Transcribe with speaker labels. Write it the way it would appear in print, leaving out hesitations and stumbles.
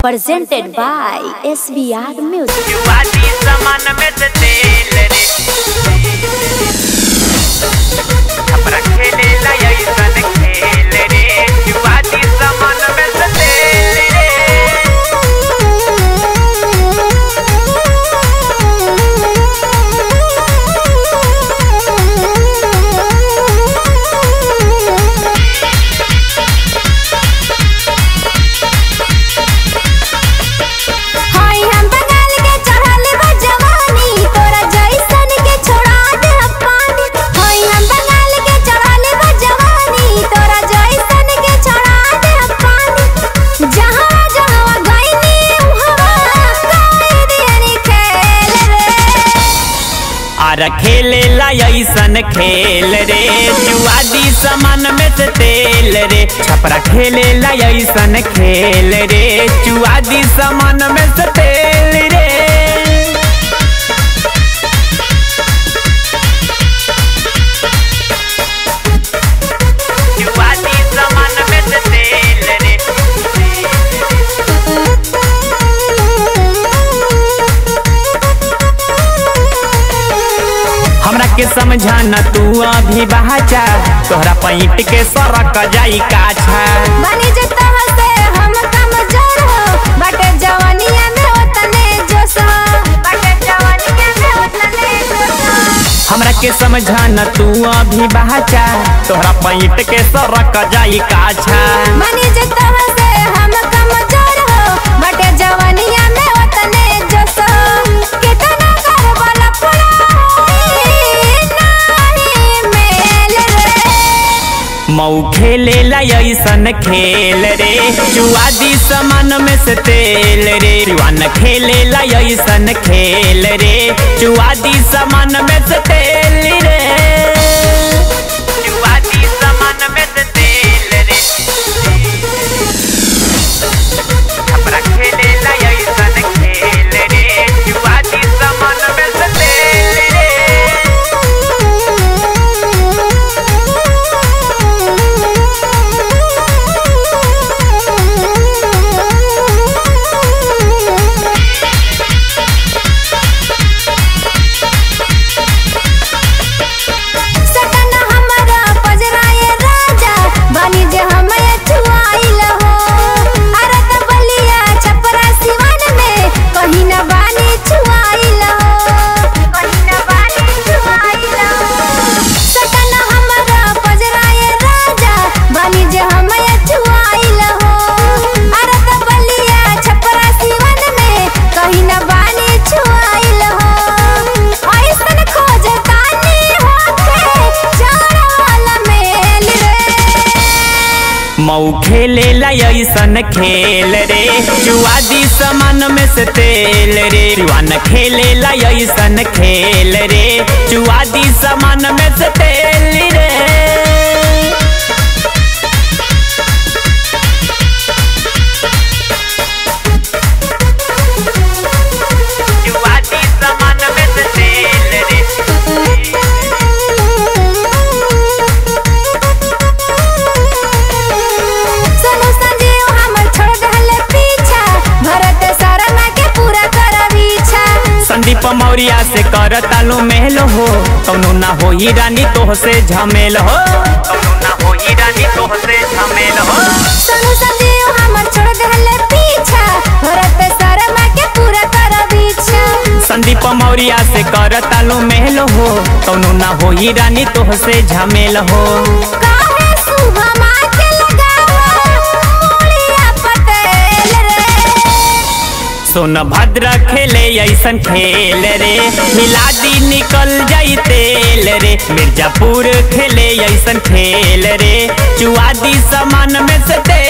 Speaker 1: Presented by SBR Music.
Speaker 2: जुआती सामान में से तेल रे अपना खेले ला ऐसन खेल रे जुआती सामान में से तेल रे खेले ला ऐसन खेल रे जुआती सामान में से तेल रे छपरा खेले ला ऐसन खेल रे जुआती सामान में से तेल रे जुआती सामान में से तेल रे हमरा के समझा न तू अभी बहाचा तोहरा पैंट के सरक जाई काछा
Speaker 3: बनी जता से हम कमजोर हो बटे जवानिया में ओतने जोश हो बटे जवानिया में ओतने जोश हो
Speaker 2: हमरा के समझा न तू अभी बहाचा तोहरा पैंट के सरक जाई काछा
Speaker 3: बनी जता से हम कमजोर हो बटे जवानिया में ओतने जोश हो कितना कर वाला पुरा
Speaker 2: मऊ खेले ला ऐसन खेल रे जुआती सामान में से तेल रे जुआन खेले ला ऐसन खेल रे जुआती सामान में से तेल रे जुआती सामान में से तेल रे अपना खेले ला ऐसन खेल रे जुआती सामान में से तेल रे मऊ खेले ला ऐसन खेल रे जुआती सामान में से तेल रे जुआन खेले ला ऐसन खेल रे जुआती सामान में से तेल रे जुआती सामान में से तेल रे संदीप मौर्या से कर तालू महल हो कौनो ना हो ही रानी तोह से झमेल हो कौनो ना हो ही रानी तोह से झमेल हो
Speaker 3: सोनू संजीव हमर छोड़ देले पीछा भरत शर्मा के पूरा कर बीछा
Speaker 2: संदीप मौर्या से कर तालू महल हो कौनो ना हो ही रानी तोह से झमेल हो
Speaker 3: काहे सुभमा के लगावा मोलिया पटेल रे
Speaker 2: सोनभद्र खेले ऐसन खेल रे मिलादी निकल जाई तेल रे मिर्जापुर खेले ऐसन खेल रे जुआती सामान में से